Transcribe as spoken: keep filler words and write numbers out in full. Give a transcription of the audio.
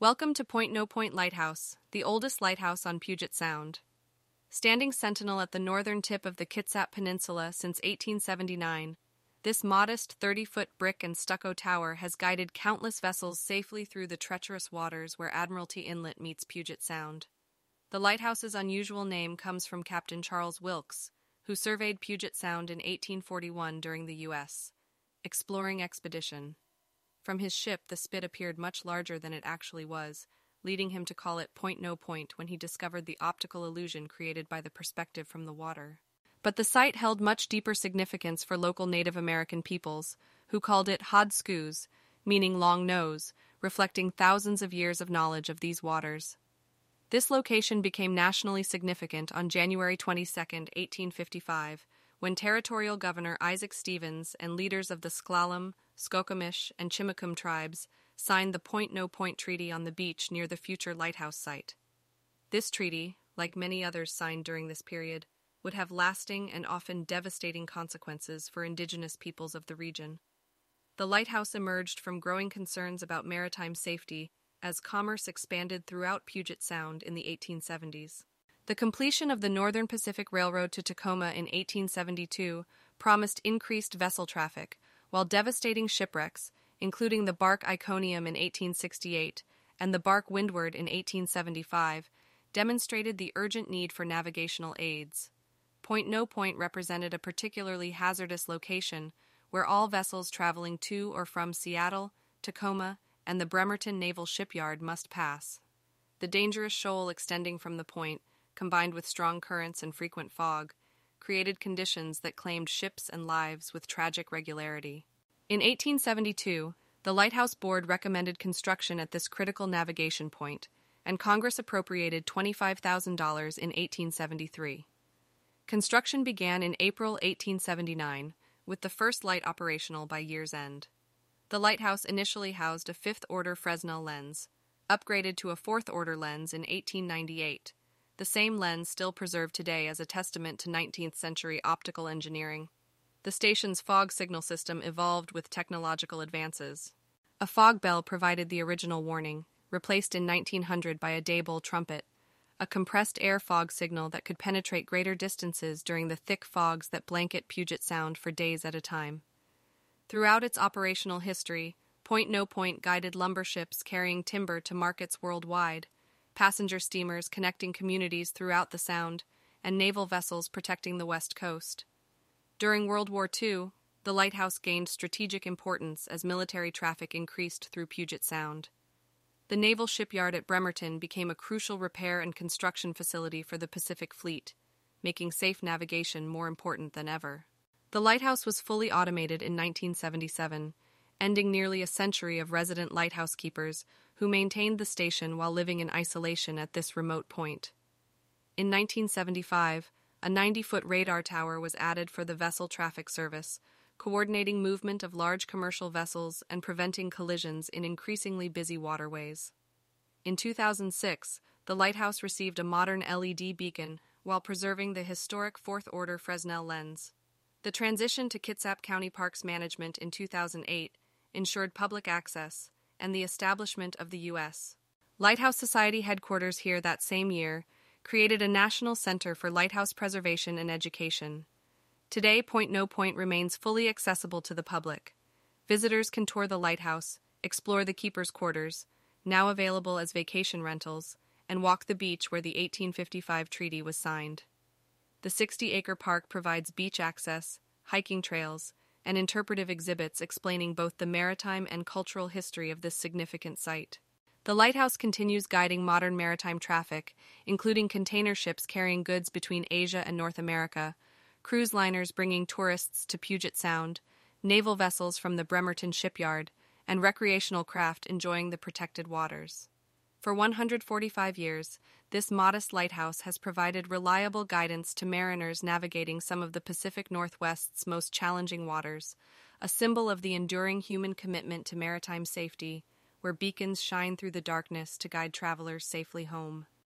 Welcome to Point No Point Lighthouse, the oldest lighthouse on Puget Sound. Standing sentinel at the northern tip of the Kitsap Peninsula since eighteen seventy-nine, this modest thirty-foot brick and stucco tower has guided countless vessels safely through the treacherous waters where Admiralty Inlet meets Puget Sound. The lighthouse's unusual name comes from Captain Charles Wilkes, who surveyed Puget Sound in eighteen forty-one during the U S exploring expedition. From his ship, the spit appeared much larger than it actually was, leading him to call it Point No Point when he discovered the optical illusion created by the perspective from the water. But the site held much deeper significance for local Native American peoples, who called it Hodscoos, meaning long nose, reflecting thousands of years of knowledge of these waters. This location became nationally significant on January twenty-second, eighteen fifty-five, when Territorial Governor Isaac Stevens and leaders of the S'Klallam, Skokomish, and Chimacum tribes signed the Point No Point Treaty on the beach near the future lighthouse site. This treaty, like many others signed during this period, would have lasting and often devastating consequences for indigenous peoples of the region. The lighthouse emerged from growing concerns about maritime safety as commerce expanded throughout Puget Sound in the eighteen seventies. The completion of the Northern Pacific Railroad to Tacoma in eighteen seventy-two promised increased vessel traffic, while devastating shipwrecks, including the bark Iconium in eighteen sixty-eight and the bark Windward in eighteen seventy-five, demonstrated the urgent need for navigational aids. Point No Point represented a particularly hazardous location where all vessels traveling to or from Seattle, Tacoma, and the Bremerton Naval Shipyard must pass. The dangerous shoal extending from the point, combined with strong currents and frequent fog, created conditions that claimed ships and lives with tragic regularity. In eighteen seventy-two, the Lighthouse Board recommended construction at this critical navigation point, and Congress appropriated twenty-five thousand dollars in eighteen seventy-three. Construction began in April eighteen seventy-nine, with the first light operational by year's end. The lighthouse initially housed a fifth-order Fresnel lens, upgraded to a fourth-order lens in eighteen ninety-eight, the same lens still preserved today as a testament to nineteenth century optical engineering. The station's fog signal system evolved with technological advances. A fog bell provided the original warning, replaced in nineteen hundred by a Daybull trumpet, a compressed air fog signal that could penetrate greater distances during the thick fogs that blanket Puget Sound for days at a time. Throughout its operational history, Point No Point guided lumber ships carrying timber to markets worldwide, passenger steamers connecting communities throughout the Sound, and naval vessels protecting the West Coast. During World War Two, the lighthouse gained strategic importance as military traffic increased through Puget Sound. The Naval Shipyard at Bremerton became a crucial repair and construction facility for the Pacific Fleet, making safe navigation more important than ever. The lighthouse was fully automated in nineteen seventy-seven, ending nearly a century of resident lighthouse keepers who maintained the station while living in isolation at this remote point. In nineteen seventy-five, a ninety-foot radar tower was added for the vessel traffic service, coordinating movement of large commercial vessels and preventing collisions in increasingly busy waterways. In two thousand six, the lighthouse received a modern L E D beacon while preserving the historic fourth-order Fresnel lens. The transition to Kitsap County Parks Management in two thousand eight ensured public access and the establishment of the U S Lighthouse Society headquarters here that same year created a national center for lighthouse preservation and education. Today, Point No Point remains fully accessible to the public. Visitors can tour the lighthouse, explore the keeper's quarters, now available as vacation rentals, and walk the beach where the eighteen fifty-five treaty was signed. The sixty-acre park provides beach access, hiking trails, and interpretive exhibits explaining both the maritime and cultural history of this significant site. The lighthouse continues guiding modern maritime traffic, including container ships carrying goods between Asia and North America, cruise liners bringing tourists to Puget Sound, naval vessels from the Bremerton Shipyard, and recreational craft enjoying the protected waters. For one hundred forty-five years, this modest lighthouse has provided reliable guidance to mariners navigating some of the Pacific Northwest's most challenging waters, a symbol of the enduring human commitment to maritime safety, where beacons shine through the darkness to guide travelers safely home.